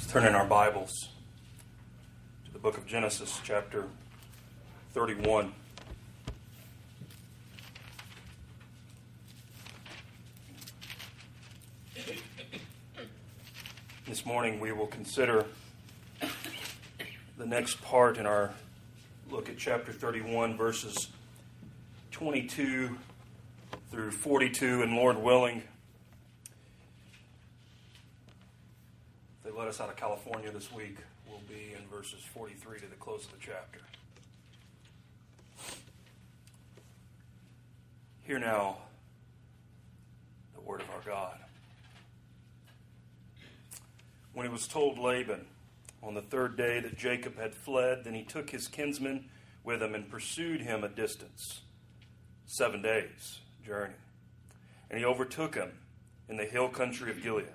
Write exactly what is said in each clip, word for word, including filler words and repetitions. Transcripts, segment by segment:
Turn in our Bibles to the book of Genesis, chapter thirty-one. This morning we will consider the next part in our look at chapter thirty-one, verses twenty-two through forty-two, and Lord willing, if they let us out of California this week, we'll be in verses forty-three to the close of the chapter. Hear now the word of our God. When it was told Laban on the third day that Jacob had fled, then he took his kinsmen with him and pursued him a distance, seven days' journey. And he overtook him in the hill country of Gilead.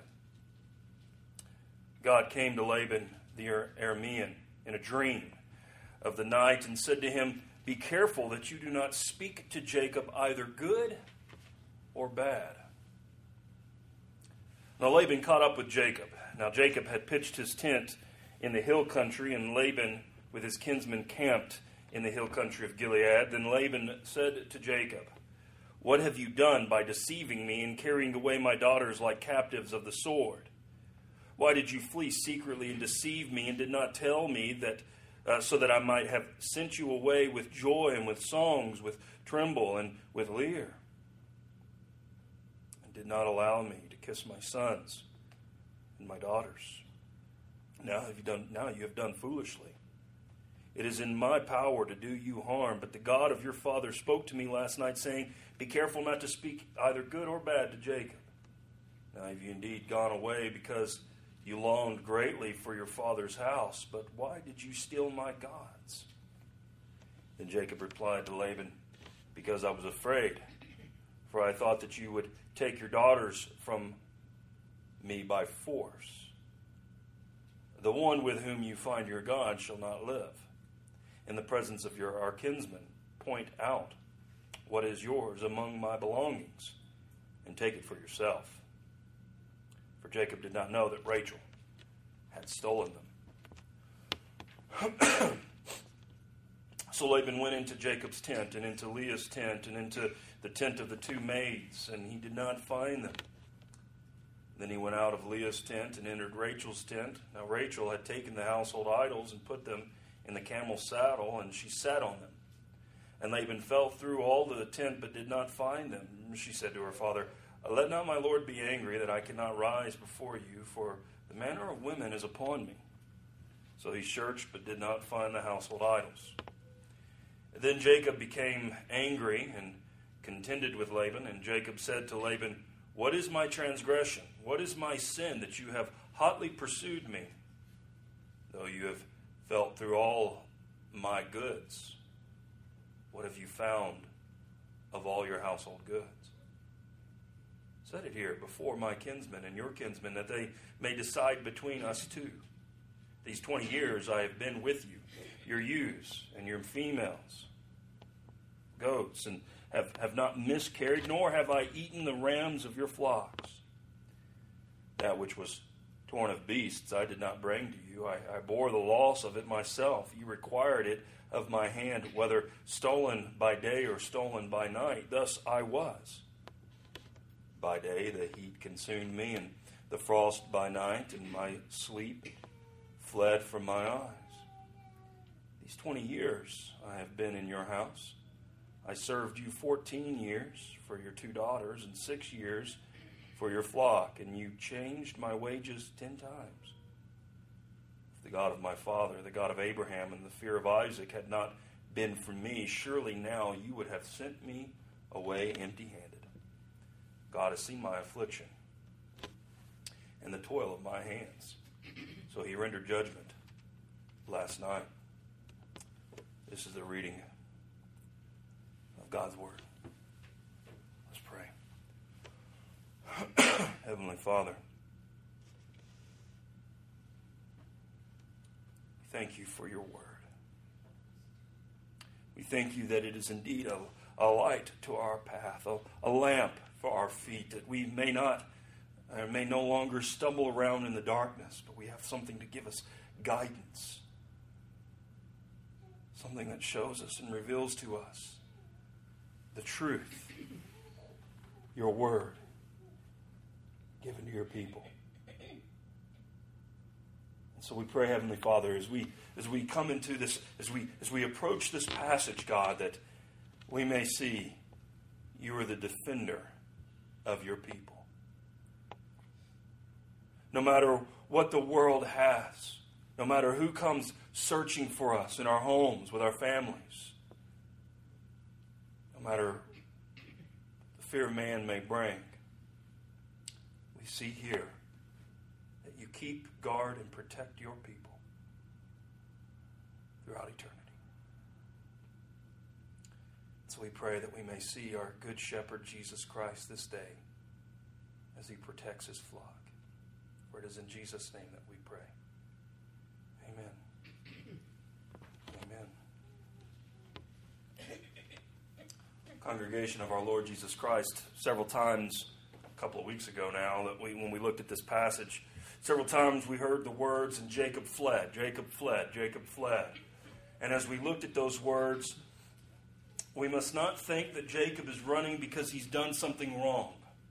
God came to Laban the Aramean in a dream of the night and said to him, "Be careful that you do not speak to Jacob either good or bad." Now Laban caught up with Jacob. Now Jacob had pitched his tent in the hill country, and Laban with his kinsmen camped in the hill country of Gilead. Then Laban said to Jacob, "What have you done by deceiving me and carrying away my daughters like captives of the sword? Why did you flee secretly and deceive me and did not tell me that uh, so that I might have sent you away with joy and with songs, with tremble and with lyre? And did not allow me to kiss my sons and my daughters. Now have you done now you have done foolishly. It is in my power to do you harm, but the God of your father spoke to me last night, saying, 'Be careful not to speak either good or bad to Jacob.' Now have you indeed gone away because you longed greatly for your father's house, but why did you steal my gods?" Then Jacob replied to Laban, "Because I was afraid, for I thought that you would take your daughters from me by force. The one with whom you find your God shall not live. In the presence of your our kinsmen, point out what is yours among my belongings, and take it for yourself." For Jacob did not know that Rachel had stolen them. So Laban went into Jacob's tent, and into Leah's tent, and into the tent of the two maids, and he did not find them. Then he went out of Leah's tent and entered Rachel's tent. Now Rachel had taken the household idols and put them in the camel's saddle, and she sat on them. And Laban felt through all of the tent, but did not find them. She said to her father, "Let not my lord be angry that I cannot rise before you, for the manner of women is upon me." So he searched, but did not find the household idols. Then Jacob became angry and contended with Laban, and Jacob said to Laban, "What is my transgression? What is my sin that you have hotly pursued me, though you have felt through all my goods? What have you found of all your household goods? Set it here before my kinsmen and your kinsmen, that they may decide between us two. These twenty years I have been with you, your ewes and your females, goats, and have, have not miscarried, nor have I eaten the rams of your flocks. That which was torn of beasts I did not bring to you. I, I bore the loss of it myself. You required it of my hand, whether stolen by day or stolen by night. Thus I was. By day the heat consumed me, and the frost by night, and my sleep fled from my eyes. These twenty years I have been in your house. I served you fourteen years for your two daughters, and six years for your flock, and you changed my wages ten times. If the God of my father, the God of Abraham, and the fear of Isaac had not been for me, surely now you would have sent me away empty-handed. God has seen my affliction and the toil of my hands. So he rendered judgment last night." This is the reading of God's word. Let's pray. Heavenly Father, we thank you for your word. We thank you that it is indeed a, a light to our path, a, a lamp for our feet, that we may not and may no longer stumble around in the darkness, but we have something to give us guidance. Something that shows us and reveals to us the truth, your word, given to your people. And so we pray, Heavenly Father, as we as we come into this, as we as we approach this passage, God, that we may see you are the defender of your people. No matter what the world has, no matter who comes searching for us in our homes, with our families, no matter the fear man may bring, we see here that you keep, guard, and protect your people throughout eternity. So we pray that we may see our good shepherd, Jesus Christ, this day as he protects his flock. For it is in Jesus' name that we pray. Amen. Amen. Congregation of our Lord Jesus Christ, several times, a couple of weeks ago now, that we, when we looked at this passage, several times we heard the words, and Jacob fled, Jacob fled, Jacob fled. And as we looked at those words, we must not think that Jacob is running because he's done something wrong.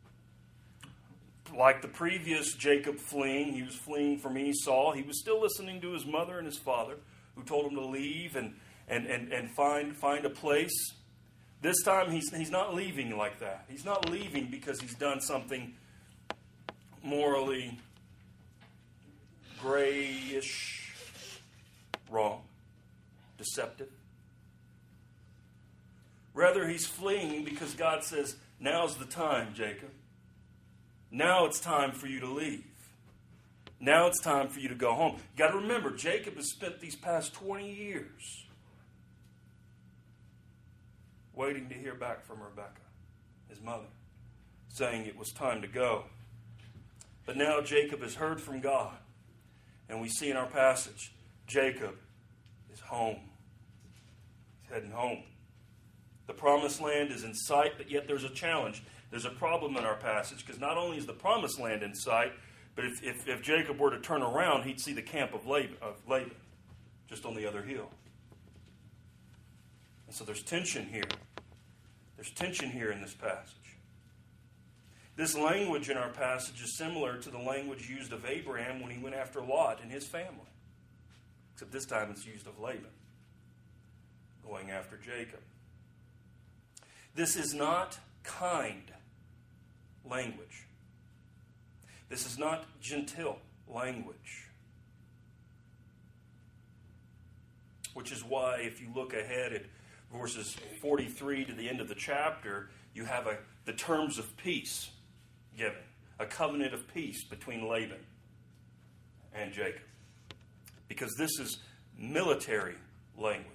Like the previous Jacob fleeing, he was fleeing from Esau. He was still listening to his mother and his father, who told him to leave and, and, and, and find, find a place. This time he's, he's not leaving like that. He's not leaving because he's done something morally grayish, wrong, deceptive. Rather, he's fleeing because God says, now's the time, Jacob. Now it's time for you to leave. Now it's time for you to go home. You got to remember, Jacob has spent these past twenty years waiting to hear back from Rebekah, his mother, saying it was time to go. But now Jacob has heard from God. And we see in our passage, Jacob is home. He's heading home. The promised land is in sight, but yet there's a challenge. There's a problem in our passage, because not only is the promised land in sight, but if, if, if Jacob were to turn around, he'd see the camp of Laban, of Laban just on the other hill. And so there's tension here. There's tension here in this passage. This language in our passage is similar to the language used of Abraham when he went after Lot and his family. Except this time it's used of Laban going after Jacob. This is not kind language. This is not genteel language. Which is why if you look ahead at verses forty-three to the end of the chapter, you have a, the terms of peace given. A covenant of peace between Laban and Jacob. Because this is military language.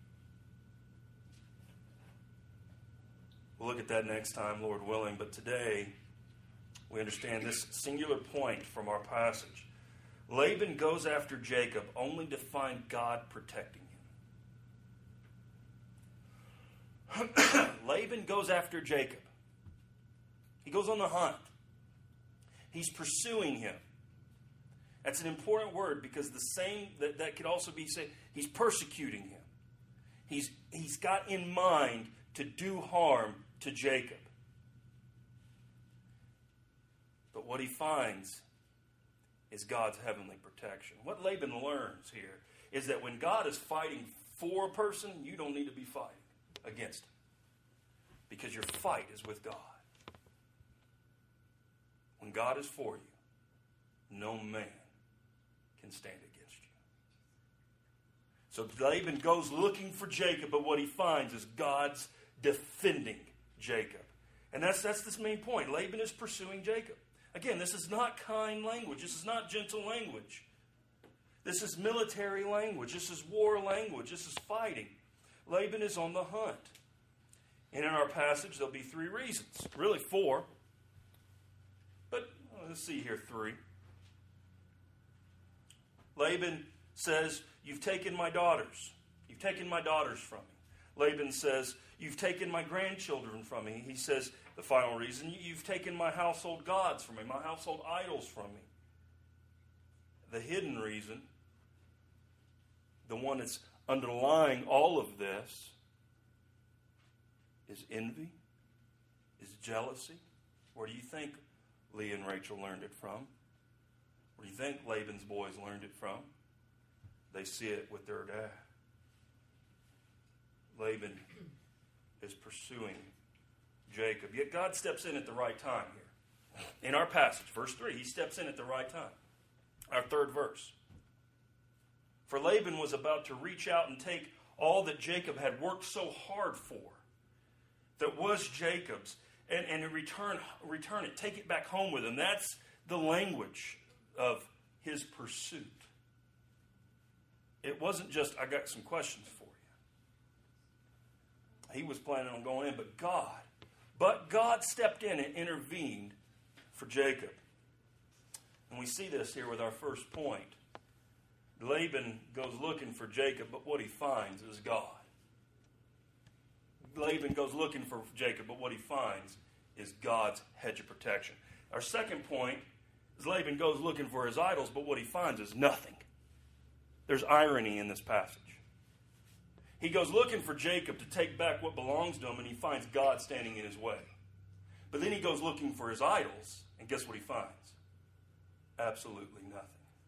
We'll look at that next time, Lord willing. But today, we understand this singular point from our passage. Laban goes after Jacob only to find God protecting him. Laban goes after Jacob. He goes on the hunt. He's pursuing him. That's an important word because the same, that, that could also be said, he's persecuting him. He's, he's got in mind to do harm to Jacob. But what he finds is God's heavenly protection. What Laban learns here is that when God is fighting for a person, you don't need to be fighting against him. Because your fight is with God. When God is for you, no man can stand against you. So Laban goes looking for Jacob, but what he finds is God's defending Jacob. And that's, that's this main point. Laban is pursuing Jacob. Again, this is not kind language. This is not gentle language. This is military language. This is war language. This is fighting. Laban is on the hunt. And in our passage, there'll be three reasons. Really four. But let's see here, three. Laban says, you've taken my daughters. You've taken my daughters from me. Laban says, you've taken my grandchildren from me. He says, the final reason, you've taken my household gods from me, my household idols from me. The hidden reason, the one that's underlying all of this, is envy, is jealousy. Where do you think Leah and Rachel learned it from? Where do you think Laban's boys learned it from? They see it with their dad. Laban is pursuing Jacob. Yet God steps in at the right time here. In our passage, verse three, he steps in at the right time. Our third verse. For Laban was about to reach out and take all that Jacob had worked so hard for, that was Jacob's, and, and return, return it, take it back home with him. That's the language of his pursuit. It wasn't just, I got some questions for you. He was planning on going in, but God, but God stepped in and intervened for Jacob. And we see this here with our first point. Laban goes looking for Jacob, but what he finds is God. Laban goes looking for Jacob, but what he finds is God's hedge of protection. Our second point is Laban goes looking for his idols, but what he finds is nothing. There's irony in this passage. He goes looking for Jacob to take back what belongs to him, and he finds God standing in his way. But then he goes looking for his idols, and guess what he finds? Absolutely nothing.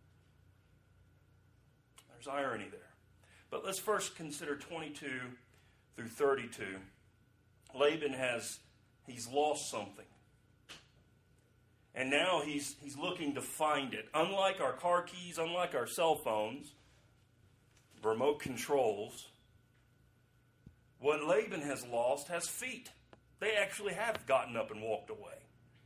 There's irony there. But let's first consider twenty-two through thirty-two. Laban has, he's lost something. And now he's, he's looking to find it. Unlike our car keys, unlike our cell phones, remote controls, what Laban has lost has feet. They actually have gotten up and walked away.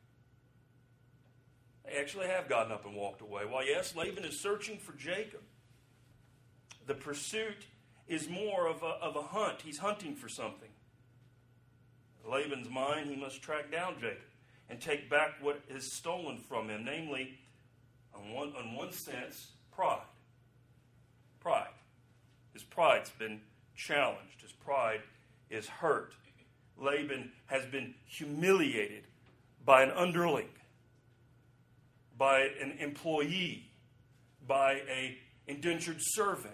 They actually have gotten up and walked away. While yes, Laban is searching for Jacob, the pursuit is more of a, of a hunt. He's hunting for something. In Laban's mind, he must track down Jacob and take back what is stolen from him, namely, on one, on one sense, pride. Pride. His pride's been challenged. His pride is hurt. Laban has been humiliated by an underling, by an employee, by an indentured servant.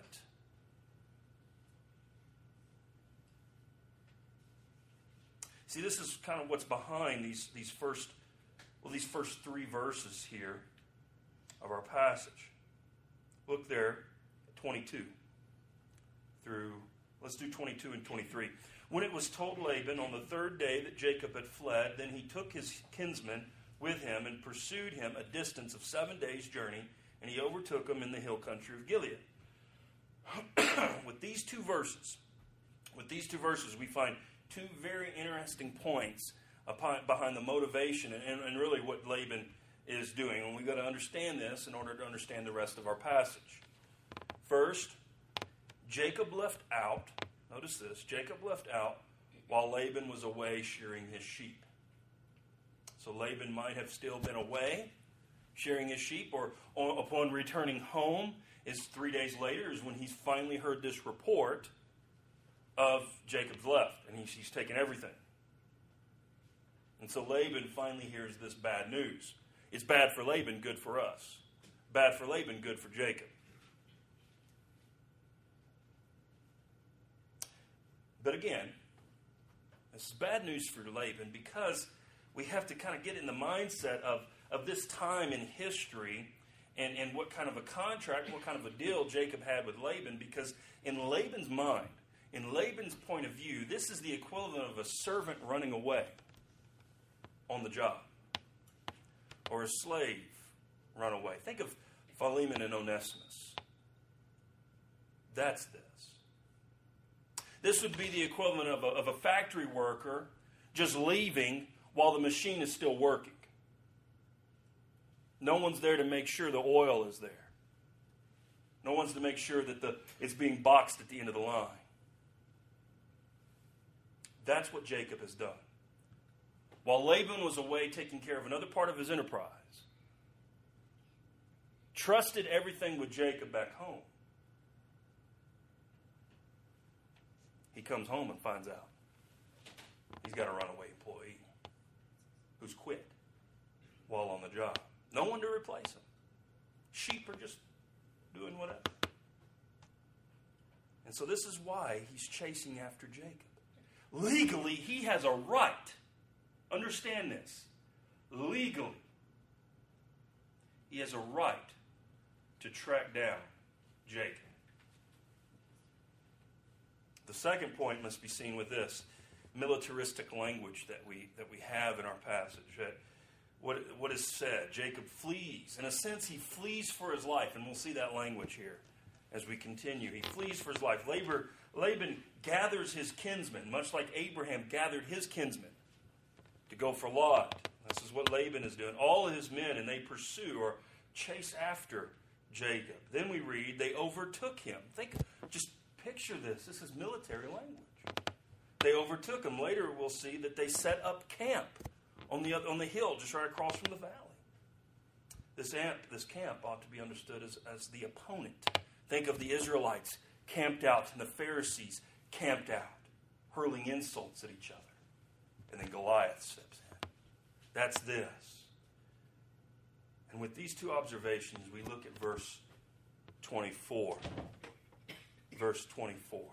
See, this is kind of what's behind these, these first, well, these first three verses here of our passage. Look there, twenty-two through, let's do twenty-two and twenty-three. When it was told Laban on the third day that Jacob had fled, then he took his kinsmen with him and pursued him a distance of seven days' journey, and he overtook him in the hill country of Gilead. With these two verses, with these two verses, we find two very interesting points upon, behind the motivation and, and, and really what Laban is doing. And we've got to understand this in order to understand the rest of our passage. First, Jacob left out, notice this, Jacob left out while Laban was away shearing his sheep. So Laban might have still been away shearing his sheep, or on, upon returning home, is three days later is when he's finally heard this report of Jacob's left, and he's, he's taken everything. And so Laban finally hears this bad news. It's bad for Laban, good for us. Bad for Laban, good for Jacob. But again, this is bad news for Laban because we have to kind of get in the mindset of, of this time in history and, and what kind of a contract, what kind of a deal Jacob had with Laban, because in Laban's mind, in Laban's point of view, this is the equivalent of a servant running away on the job, or a slave run away. Think of Philemon and Onesimus. That's this. This would be the equivalent of a, of a factory worker just leaving while the machine is still working. No one's there to make sure the oil is there. No one's to make sure that the it's being boxed at the end of the line. That's what Jacob has done. While Laban was away taking care of another part of his enterprise, trusted everything with Jacob back home. He comes home and finds out he's got a runaway employee who's quit while on the job. No one to replace him. Sheep are just doing whatever. And so this is why he's chasing after Jacob. Legally, he has a right. Understand this. Legally, he has a right to track down Jacob. The second point must be seen with this militaristic language that we that we have in our passage. That what, what is said, Jacob flees. In a sense, he flees for his life, and we'll see that language here as we continue. He flees for his life. Laban, Laban gathers his kinsmen, much like Abraham gathered his kinsmen to go for Lot. This is what Laban is doing. All of his men, and they pursue or chase after Jacob. Then we read, they overtook him. Think, just picture this. This is military language. They overtook him. Later we'll see that they set up camp on the on the hill just right across from the valley. This, amp, this camp ought to be understood as, as the opponent. Think of the Israelites camped out and the Pharisees camped out, hurling insults at each other. And then Goliath steps in. That's this. And with these two observations, we look at verse twenty-four. Verse twenty-four.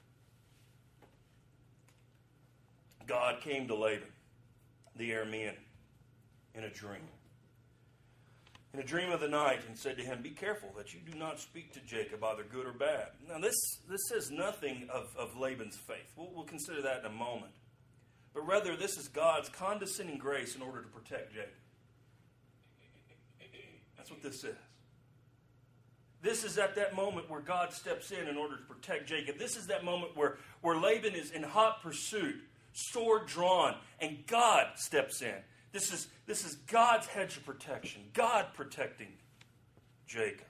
God came to Laban, the Aramean, in a dream. In a dream of the night, and said to him, be careful that you do not speak to Jacob, either good or bad. Now this, this says nothing of, of Laban's faith. We'll, we'll consider that in a moment. But rather, this is God's condescending grace in order to protect Jacob. That's what this is. This is at that moment where God steps in in order to protect Jacob. This is that moment where, where Laban is in hot pursuit, sword drawn, and God steps in. This is, this is God's hedge of protection, God protecting Jacob.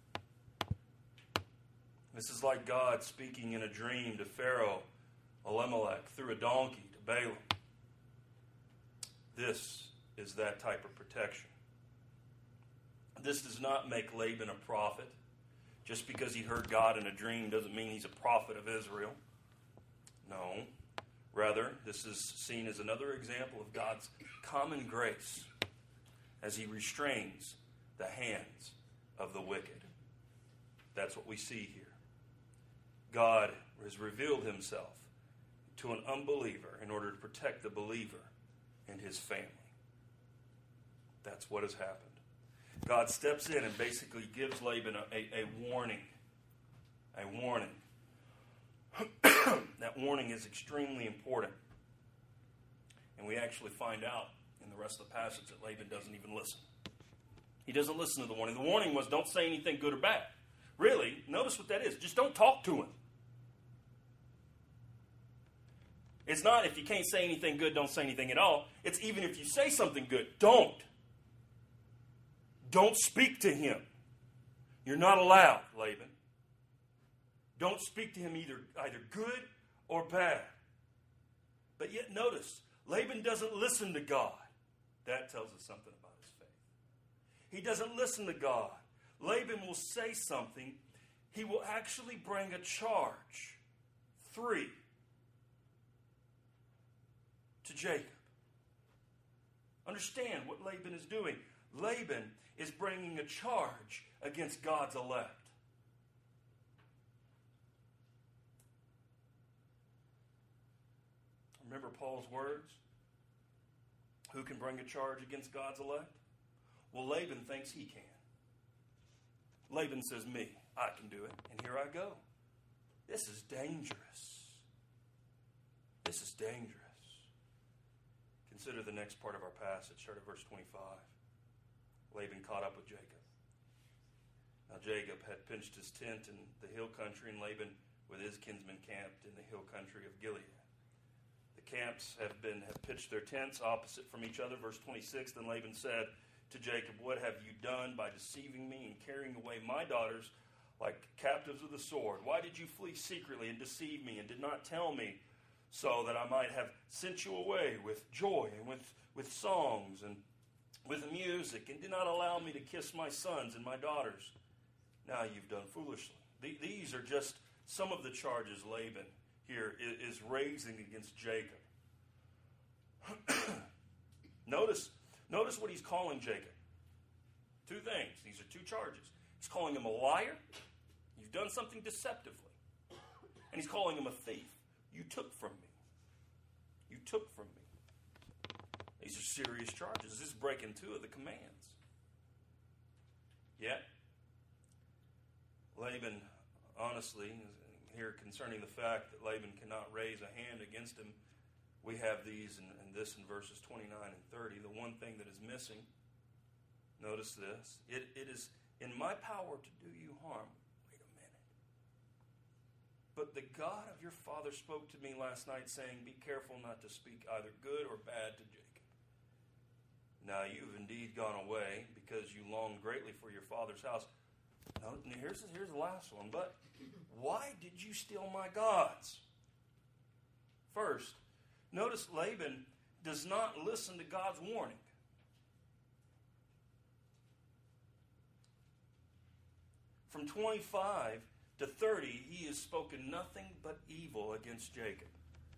This is like God speaking in a dream to Pharaoh, Elimelech, through a donkey to Balaam. This is that type of protection. This does not make Laban a prophet. Just because he heard God in a dream doesn't mean he's a prophet of Israel. No. Rather, this is seen as another example of God's common grace as he restrains the hands of the wicked. That's what we see here. God has revealed himself to an unbeliever in order to protect the believer and his family. That's what has happened. God steps in and basically gives Laban a, a, a warning. A warning. That warning is extremely important. And we actually find out in the rest of the passage that Laban doesn't even listen. He doesn't listen to the warning. The warning was don't say anything good or bad. Really, notice what that is. Just don't talk to him. It's not if you can't say anything good, don't say anything at all. It's even if you say something good, don't. Don't speak to him. You're not allowed, Laban. Don't speak to him either, either good or bad. But yet notice, Laban doesn't listen to God. That tells us something about his faith. He doesn't listen to God. Laban will say something. He will actually bring a charge. Three. To Jacob. Understand what Laban is doing. Laban is bringing a charge against God's elect. Remember Paul's words? Who can bring a charge against God's elect? Well, Laban thinks he can. Laban says, me, I can do it. And here I go. This is dangerous. This is dangerous. Consider the next part of our passage. Start at verse twenty-five. Laban caught up with Jacob. Now Jacob had pitched his tent in the hill country, and Laban with his kinsmen camped in the hill country of Gilead. The camps have been have pitched their tents opposite from each other. Verse twenty-six, then Laban said to Jacob, what have you done by deceiving me and carrying away my daughters like captives of the sword? Why did you flee secretly and deceive me and did not tell me, so that I might have sent you away with joy and with, with songs and with music, and did not allow me to kiss my sons and my daughters? Now you've done foolishly. These are just some of the charges Laban here is raising against Jacob. notice, notice what he's calling Jacob. Two things. These are two charges. He's calling him a liar. You've done something deceptively. And he's calling him a thief. You took from me. You took from me. These are serious charges. This is breaking two of the commands. Yet, Laban, honestly, here concerning the fact that Laban cannot raise a hand against him, we have these and, and this in verses twenty-nine and thirty. The one thing that is missing, notice this, it, it is in my power to do you harm. Wait a minute. But the God of your father spoke to me last night, saying, be careful not to speak either good or bad to Jacob. Now you've indeed gone away, because you longed greatly for your father's house. Now, here's, here's the last one. But why did you steal my gods? First, notice Laban does not listen to God's warning. From twenty-five to thirty, he has spoken nothing but evil against Jacob.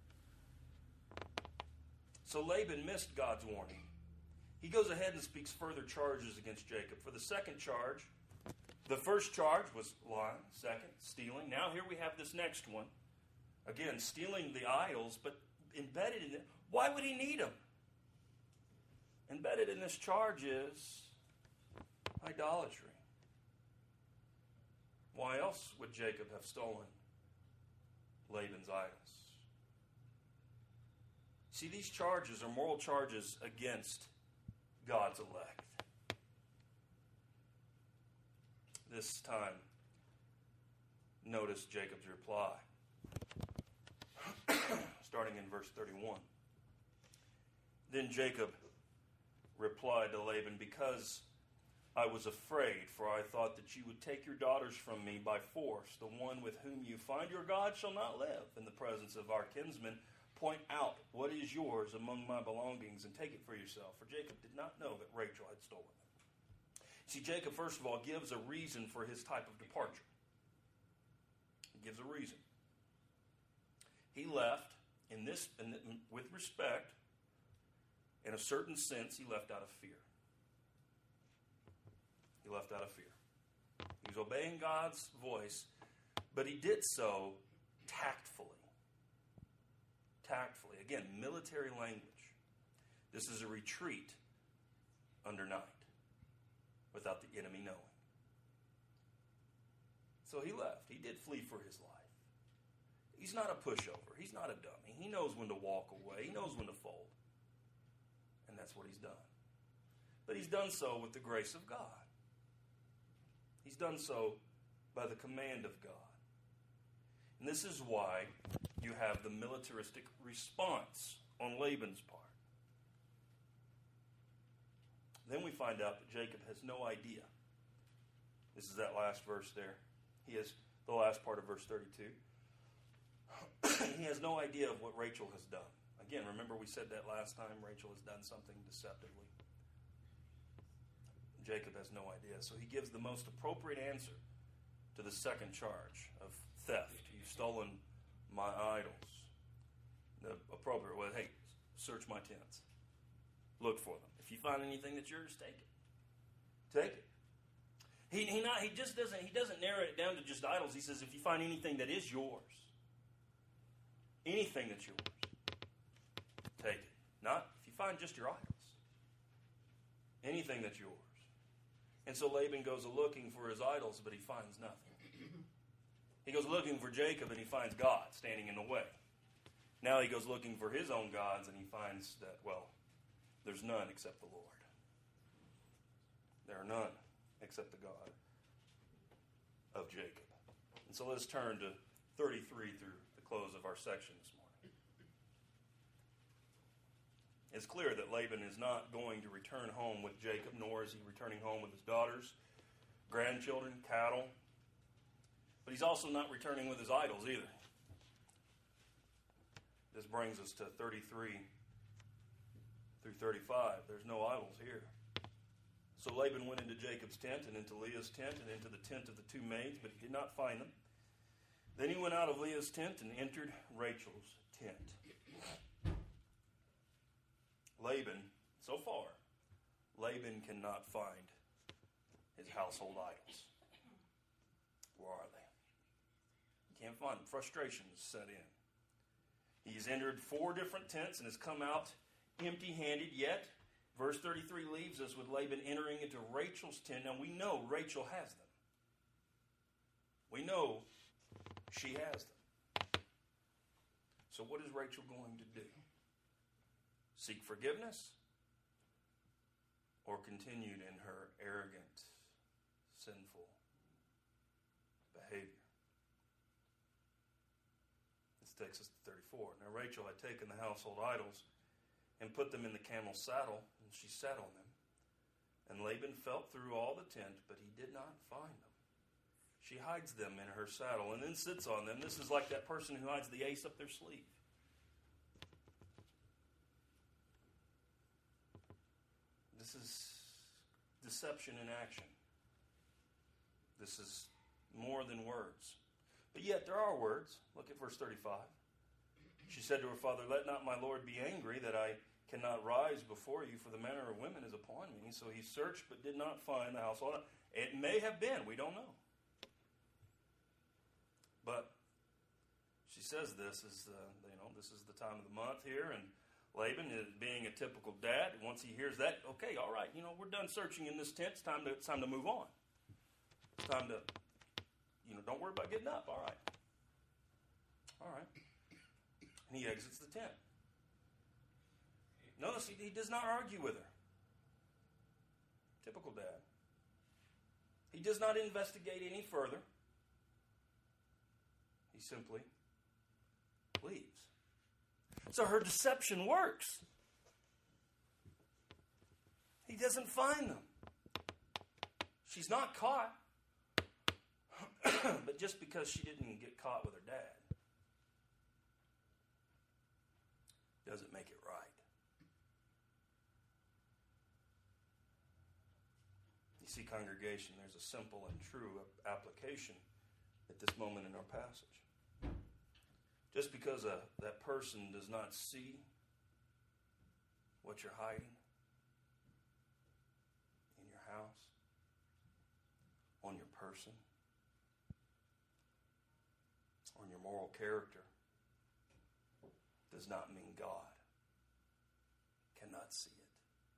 So Laban missed God's warning. He goes ahead and speaks further charges against Jacob. For the second charge, the first charge was lying. Second, stealing. Now here we have this next one. Again, stealing the idols, but embedded in it. Why would he need them? Embedded in this charge is idolatry. Why else would Jacob have stolen Laban's idols? See, these charges are moral charges against God's elect. This time, notice Jacob's reply. Starting in verse thirty-one. Then Jacob replied to Laban, because I was afraid, for I thought that you would take your daughters from me by force. The one with whom you find your God shall not live. In the presence of our kinsmen, point out what is yours among my belongings and take it for yourself. For Jacob did not know that Rachel had stolen them. See, Jacob, first of all, gives a reason for his type of departure. He gives a reason. He left in this, in, with respect, in a certain sense, he left out of fear. He left out of fear. He was obeying God's voice, but he did so tactfully. Tactfully. Again, military language. This is a retreat under night, without the enemy knowing. So he left. He did flee for his life. He's not a pushover. He's not a dummy. He knows when to walk away. He knows when to fold. And that's what he's done. But he's done so with the grace of God. He's done so by the command of God. And this is why you have the militaristic response on Laban's part. Then we find out that Jacob has no idea. This is that last verse there. He has the last part of verse thirty-two. He has no idea of what Rachel has done. Again, remember we said that last time. Rachel has done something deceptively. Jacob has no idea. So he gives the most appropriate answer to the second charge of theft. You've stolen my idols. The appropriate was, hey, search my tents. Look for them. If you find anything that's yours, take it. Take it. He he not he just doesn't he doesn't narrow it down to just idols. He says if you find anything that is yours, anything that's yours, take it. Not if you find just your idols. Anything that's yours. And so Laban goes looking for his idols, but he finds nothing. He goes looking for Jacob, and he finds God standing in the way. Now he goes looking for his own gods, and he finds that, well, there's none except the Lord. There are none except the God of Jacob. And so let's turn to thirty-three through the close of our section this morning. It's clear that Laban is not going to return home with Jacob, nor is he returning home with his daughters, grandchildren, cattle. But he's also not returning with his idols either. This brings us to thirty-three through thirty-five. There's no idols here. So Laban went into Jacob's tent and into Leah's tent and into the tent of the two maids, but he did not find them. Then he went out of Leah's tent and entered Rachel's tent. Laban, so far, Laban cannot find his household idols. Where are they? He can't find them. Frustration has set in. He's entered four different tents and has come out empty-handed, yet verse thirty-three leaves us with Laban entering into Rachel's tent. Now we know Rachel has them. We know she has them. So what is Rachel going to do? Seek forgiveness? Or continued in her arrogant, sinful behavior? This takes us to thirty-four. Now Rachel had taken the household idols and put them in the camel's saddle, and she sat on them. And Laban felt through all the tent, but he did not find them. She hides them in her saddle and then sits on them. This is like that person who hides the ace up their sleeve. This is deception in action. This is more than words. But yet there are words. Look at verse thirty-five. She said to her father, "Let not my Lord be angry that I cannot rise before you, for the manner of women is upon me." So he searched but did not find the household. It may have been. We don't know. But she says this is, uh, you know, this is the time of the month here, and Laban, is being a typical dad, once he hears that, okay, all right, you know, we're done searching in this tent. It's time to, it's time to move on. It's time to, you know, don't worry about getting up. All right. All right. And he exits the tent. Notice he, he does not argue with her. Typical dad. He does not investigate any further. He simply leaves. So her deception works. He doesn't find them. She's not caught. But just because she didn't get caught with her dad doesn't make it right. You see, congregation, there's a simple and true application at this moment in our passage. Just because a, that person does not see what you're hiding in your house, on your person, on your moral character, does not mean God cannot see it.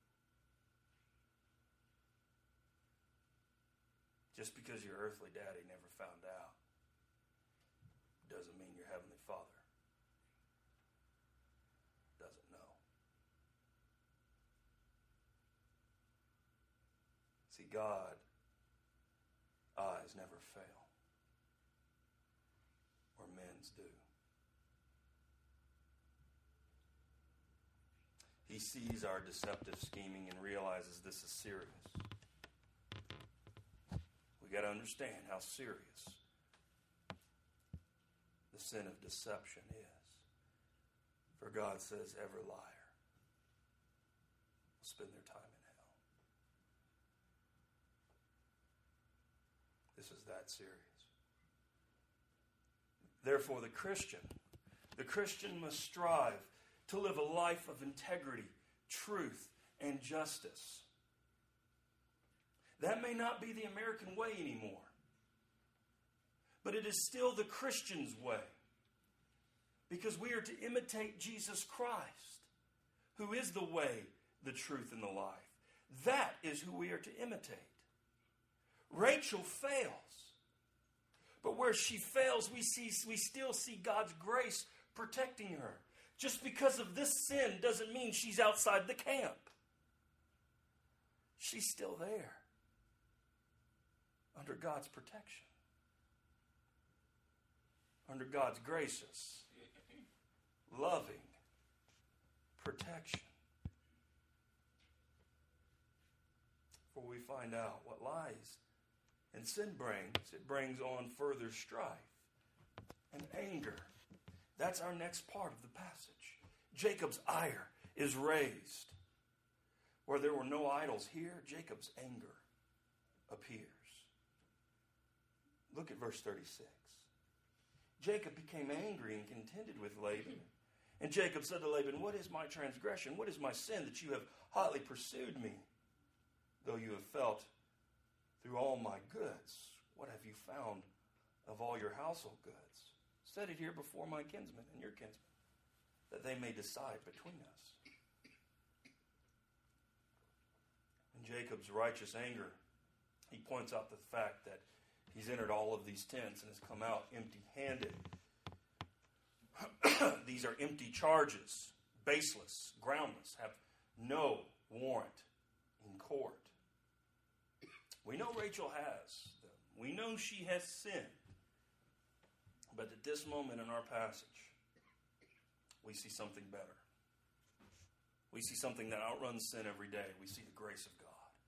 Just because your earthly daddy never found out doesn't mean your heavenly Father doesn't know. See, God eyes never fail, or men's do. He sees our deceptive scheming and realizes this is serious. We got to understand how serious the sin of deception is. For God says every liar will spend their time in hell. This is that serious. Therefore, the Christian, the Christian must strive to live a life of integrity, truth, and justice. That may not be the American way anymore, but it is still the Christian's way, because we are to imitate Jesus Christ, who is the way, the truth, and the life. That is who we are to imitate. Rachel fails, but where she fails, we see we still see God's grace protecting her. Just because of this sin doesn't mean she's outside the camp. She's still there, under God's protection, under God's gracious, loving protection. For we find out what lies and sin brings. It brings on further strife and anger. That's our next part of the passage. Jacob's ire is raised. Where there were no idols here, Jacob's anger appears. Look at verse thirty-six. Jacob became angry and contended with Laban. And Jacob said to Laban, what is my transgression? What is my sin that you have hotly pursued me? Though you have felt through all my goods, what have you found of all your household goods? Set it here before my kinsmen and your kinsmen, that they may decide between us. In Jacob's righteous anger, he points out the fact that he's entered all of these tents and has come out empty-handed. These are empty charges, baseless, groundless, have no warrant in court. We know Rachel has them. We know she has sinned. But at this moment in our passage, we see something better. We see something that outruns sin every day. We see the grace of God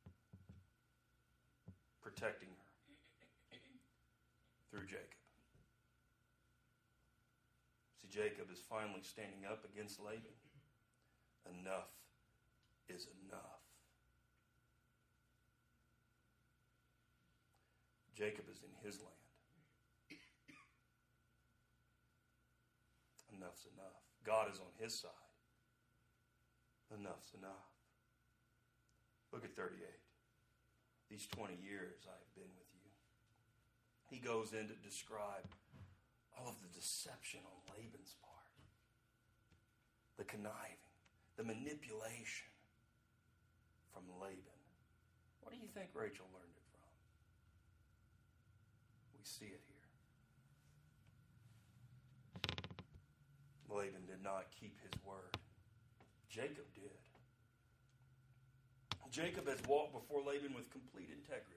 protecting her through Jacob. See, Jacob is finally standing up against Laban. Enough is enough. Jacob is in his land. Enough's enough. God is on his side. Enough's enough. Look at thirty-eight. These twenty years I have been with you. He goes in to describe all of the deception on Laban's part. The conniving, the manipulation from Laban. What do you think Rachel learned it from? We see it here. Laban did not keep his word. Jacob did. Jacob has walked before Laban with complete integrity.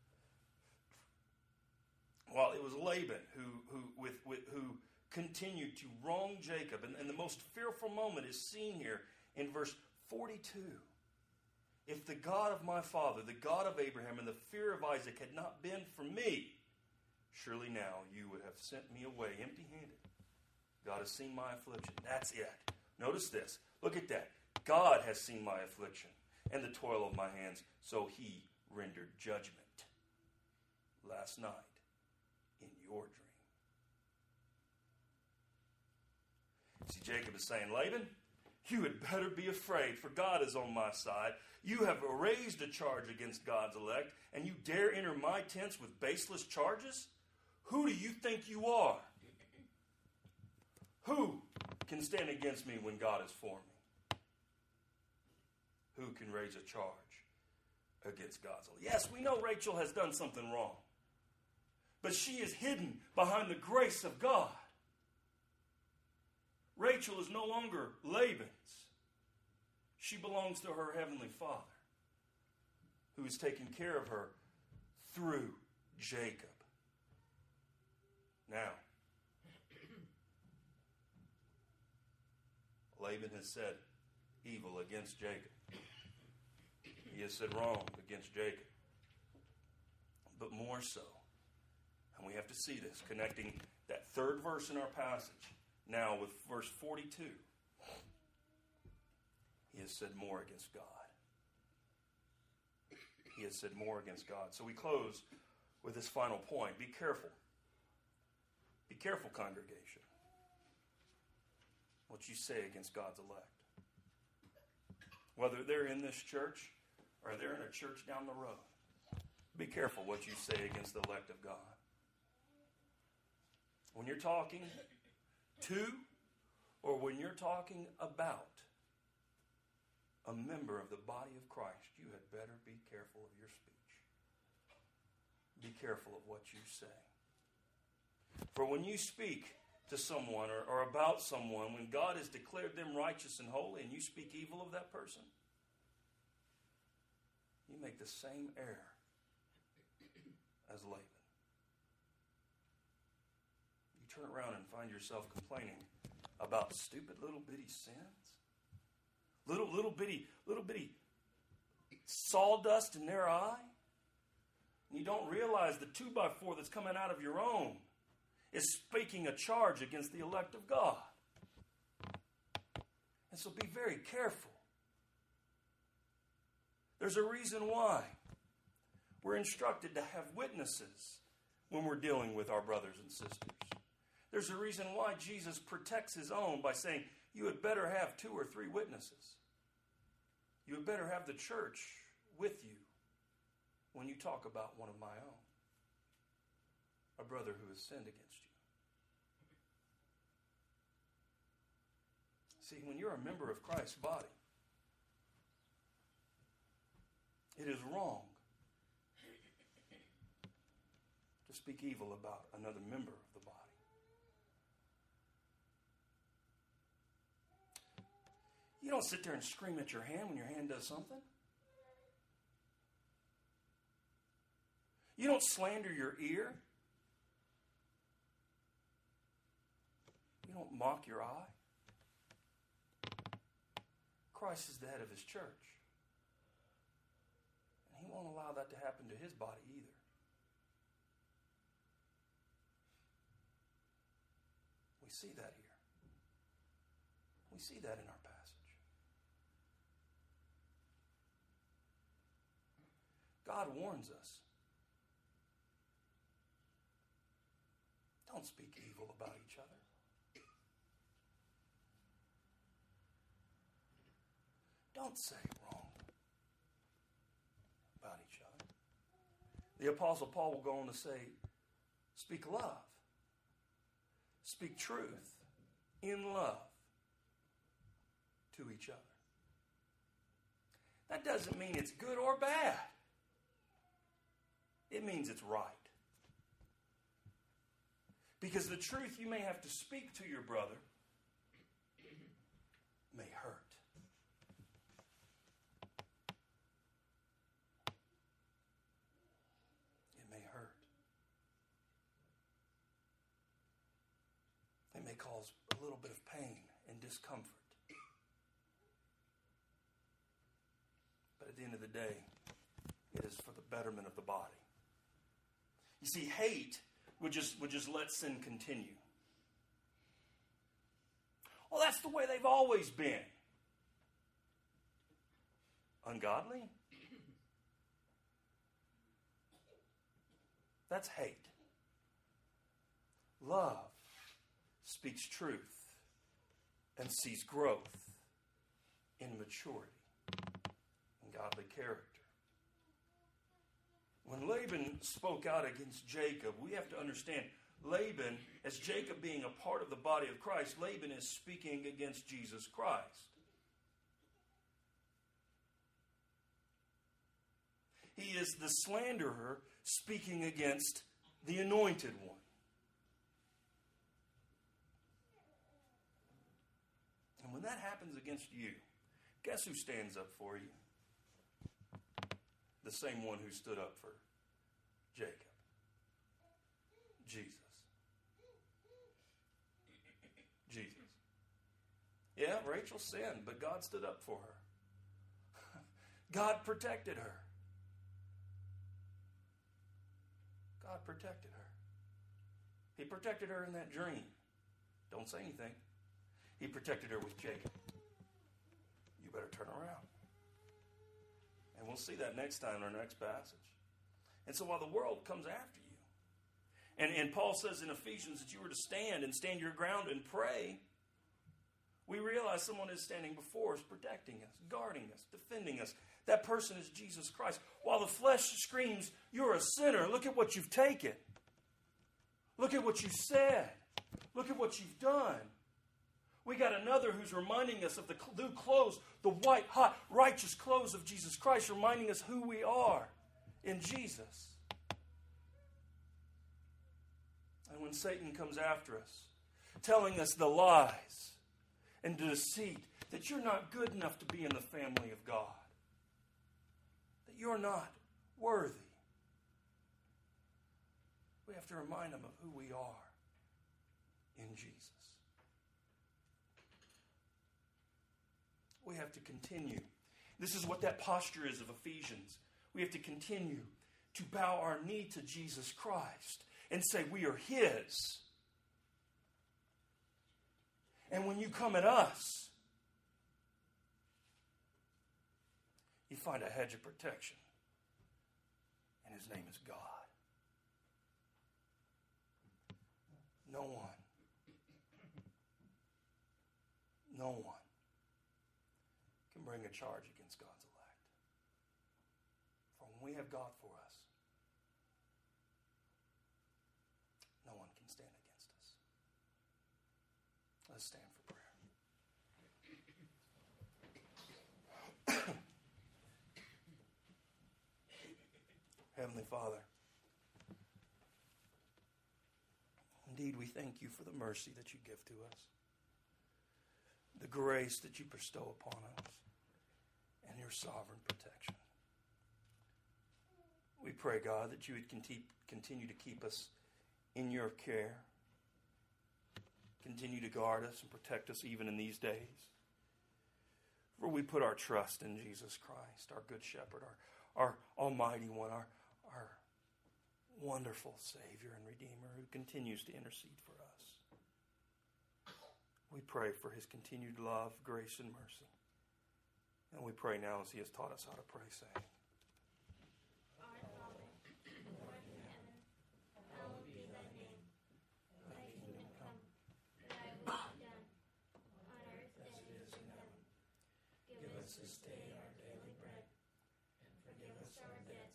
While it was Laban who who with, with who continued to wrong Jacob, and, and the most fearful moment is seen here in verse forty-two. If the God of my father, the God of Abraham, and the fear of Isaac had not been for me, surely now you would have sent me away empty-handed. God has seen my affliction. That's it. Notice this. Look at that. God has seen my affliction and the toil of my hands, so he rendered judgment last night in your dream. See, Jacob is saying, Laban, you had better be afraid, for God is on my side. You have raised a charge against God's elect, and you dare enter my tents with baseless charges? Who do you think you are? Who can stand against me when God is for me? Who can raise a charge against God's elect? Yes, we know Rachel has done something wrong, but she is hidden behind the grace of God. Rachel is no longer Laban's. She belongs to her heavenly Father, who is taking care of her through Jacob. Now, Laban has said evil against Jacob. He has said wrong against Jacob. But more so, and we have to see this, connecting that third verse in our passage now with verse forty-two. He has said more against God. He has said more against God. So we close with this final point. Be careful. Be careful, congregation, what you say against God's elect. Whether they're in this church or they're in a church down the road, be careful what you say against the elect of God. When you're talking to or when you're talking about a member of the body of Christ, you had better be careful of your speech. Be careful of what you say. For when you speak to someone or, or about someone, when God has declared them righteous and holy, and you speak evil of that person, you make the same error as Laban. You turn around and find yourself complaining about stupid little bitty sins. Little, little bitty, little bitty sawdust in their eye. And you don't realize the two by four that's coming out of your own is speaking a charge against the elect of God. And so be very careful. There's a reason why we're instructed to have witnesses when we're dealing with our brothers and sisters. There's a reason why Jesus protects his own by saying, you had better have two or three witnesses. You had better have the church with you when you talk about one of my own, a brother who has sinned against you. See, when you're a member of Christ's body, it is wrong to speak evil about another member of the body. You don't sit there and scream at your hand when your hand does something. You don't slander your ear. You don't mock your eye. Christ is the head of his church. And he won't allow that to happen to his body either. We see that here. We see that in our passage. God warns us. Don't speak evil about each other. Don't say wrong about each other. The Apostle Paul will go on to say, speak love. Speak truth in love to each other. That doesn't mean it's good or bad. It means it's right. Because the truth you may have to speak to your brother may hurt. It may hurt. It may cause a little bit of pain and discomfort. But at the end of the day, it is for the betterment of the body. You see, hate would just, would just let sin continue. Well, that's the way they've always been. Ungodly? That's hate. Love speaks truth and sees growth in maturity and godly character. When Laban spoke out against Jacob, we have to understand Laban, as Jacob being a part of the body of Christ, Laban is speaking against Jesus Christ. He is the slanderer speaking against the anointed one. And when that happens against you, guess who stands up for you? The same one who stood up for Jacob. Jesus. Jesus. Yeah, Rachel sinned, but God stood up for her. God protected her. God protected her. He protected her in that dream. Don't say anything. He protected her with Jacob. You better turn around. And we'll see that next time in our next passage. And so while the world comes after you, and, and Paul says in Ephesians that you were to stand and stand your ground and pray, we realize someone is standing before us, protecting us, guarding us, defending us. That person is Jesus Christ. While the flesh screams, you're a sinner, look at what you've taken. Look at what you said. Look at what you've done. We got another who's reminding us of the new clothes, the white, hot, righteous clothes of Jesus Christ, reminding us who we are in Jesus. And when Satan comes after us, telling us the lies and the deceit that you're not good enough to be in the family of God, that you're not worthy, we have to remind them of who we are in Jesus. We have to continue. This is what that posture is of Ephesians. We have to continue to bow our knee to Jesus Christ and say we are His. And when you come at us, you find a hedge of protection. And His name is God. No one No one can bring a charge against God's elect. For when we have God for us, no one can stand against us. Let's stand for prayer. Heavenly Father, indeed we thank you for the mercy that you give to us, the grace that you bestow upon us, and your sovereign protection. We pray, God, that you would continue to keep us in your care, continue to guard us and protect us even in these days. For we put our trust in Jesus Christ, our good shepherd, our, our almighty one, our, our wonderful Savior and Redeemer who continues to intercede for us. We pray for his continued love, grace, and mercy. And we pray now as he has taught us how to pray, saying, Our Father, who art in heaven, hallowed be thy name. Thy kingdom come, thy will be done, on earth as it is in heaven. Give us this day our daily bread, and forgive us our debts